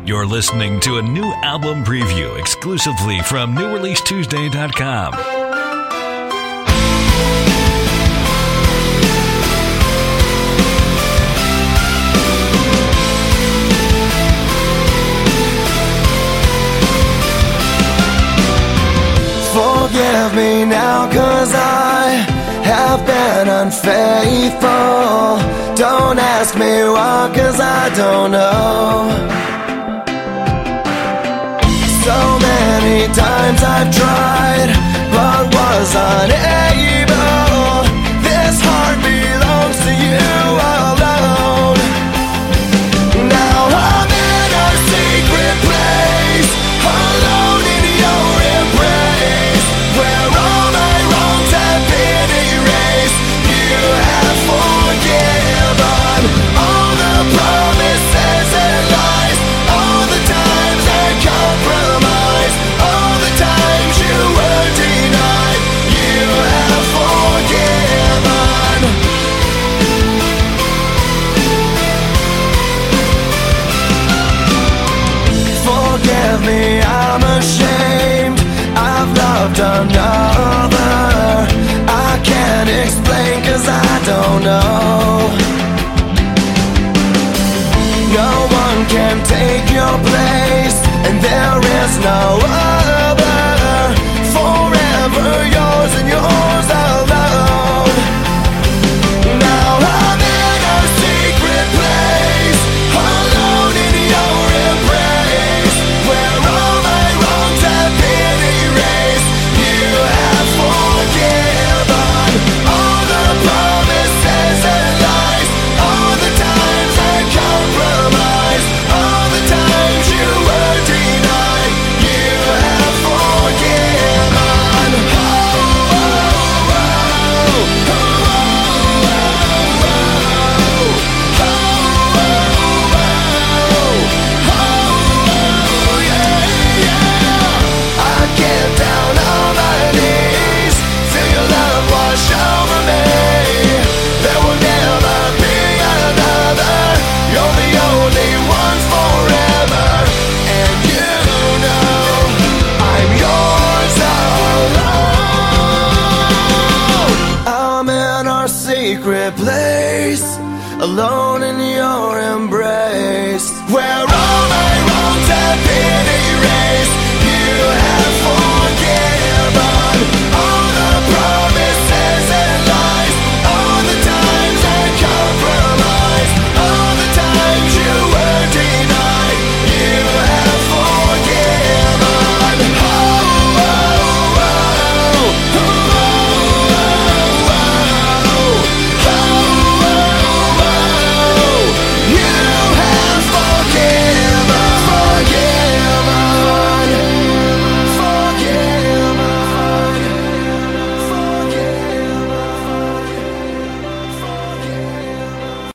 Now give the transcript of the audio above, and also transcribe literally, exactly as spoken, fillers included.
You're listening to a new album preview exclusively from new release tuesday dot com. Forgive me now, 'cause I have been unfaithful. Don't ask me why, 'cause I don't know. So many times I've tried, but was unable. This heart belongs to you alone. Now I'm in a secret place, alone in your embrace, where all my wrongs have been erased. You have forgiven all the promises and lies, all the times I compromised, all the times you were denied. You have forgiven. Forgive me, I'm ashamed. I've loved another. I can't explain, 'cause I don't know. No one can take your place, and there is no other.